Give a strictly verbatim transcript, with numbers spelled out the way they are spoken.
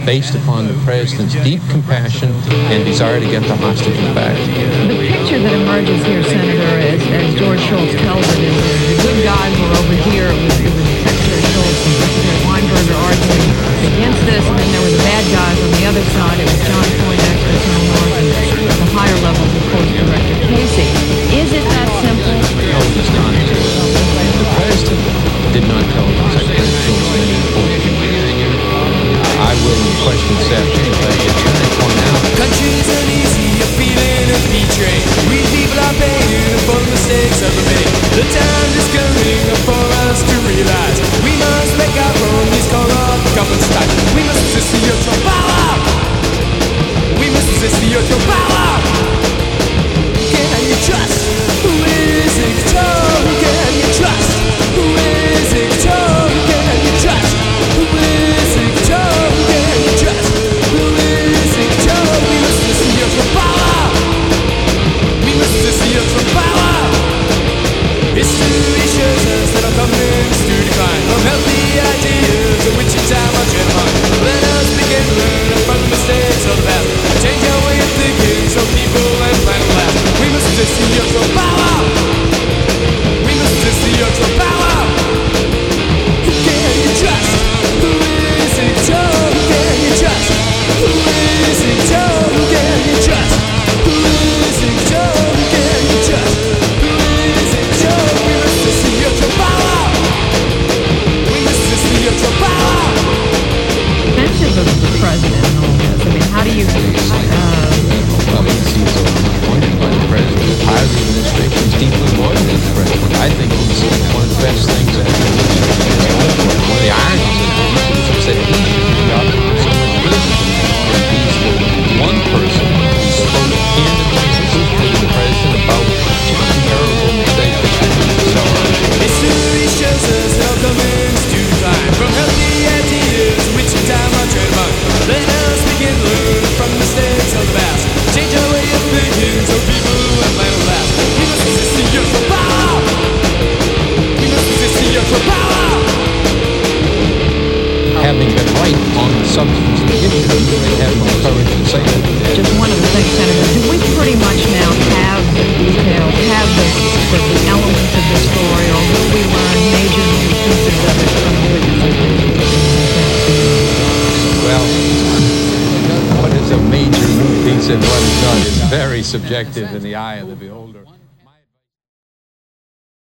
based upon the president's deep compassion and desire to get the hostages back. The picture that emerges here, Senator, as, as George Shultz tells it, is the good guys were over here. It was, it was Secretary Shultz and Secretary Weinberger arguing against this, and then there were the bad guys on the other side. It was John Poindexter, Tom North, and at the higher levels, of course, Director Casey. Is it that simple? No, it's not. The president did not tell Secretary Shultz many important things. I will question this afternoon, but I try to point out. Countries uneasy, a feeling of betrayal. We people are paying for the mistakes ever made. The time is coming for us to realize we must make our own these corrupt governments tight. We must resist the urge for power. We must resist the urge for power. Can you trust? Who is in control? Who can you trust? Who is in control? Who can you trust? Who is in control? Who can you trust? Who is in control? We must resist the urge for power. We must resist the urge for power. History shows us that our governments do decline from healthy ideas of which in time are trademarked. Let us begin learning from the mistakes of the past. Change our way of thinking so people and planet last. We must resist the urge for power. We must resist the urge for power. Who can you trust? Who is in control? Who can you trust? Who is in control? Who can you trust? Who is in control? Who can you trust? Who is in control? We must resist the urge for power. We must resist the urge for power. Defensive of the president and all this. I mean, how do you... Uh, He was appointed by the president. The part of the administration is deeply loyal to the president. I think he's one of the best things that happened in this country. One of the ironies is that he got so much criticism. He's the one person who spoke candidly and truthfully to the president about the terrible mistakes that he made. So, history shows us how governments do decline from healthy ideas which in time are trademarked. Let us begin learning from the mistakes of the past. Change our way of thinking so people and planet last. We must resist the urge for power. We must resist the urge for power. having been right on the substance of the issue, they have no courage to say that. Just one of the things, Senator, do we pretty much now have the details, have the, the, the elements of the story, or will we learn major new pieces of it from the witnesses? Well, what is a major new piece and what is not is very subjective in the eye of the beholder.